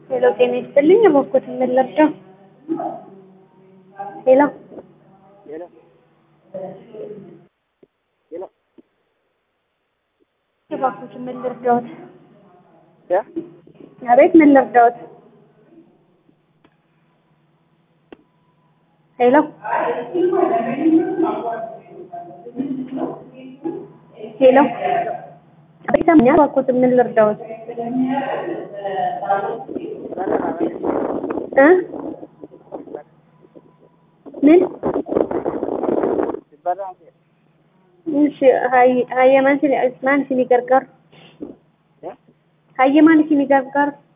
ሄሎ ጤና ይስጥልኝ እባክዎት ምን ልርዳው? ሄሎ ሄሎ ሄሎ እባክዎት ምን ልርዳዎት? ያ አቤት ምን ልርዳዎት? ሄሎ ሄሎ አቤት እባክዎት ምን ልርዳዎት? ምን እሺ ሃይ ማን ሲኒ ገርጋር ሃይ ማን ሲኒ ገርጋር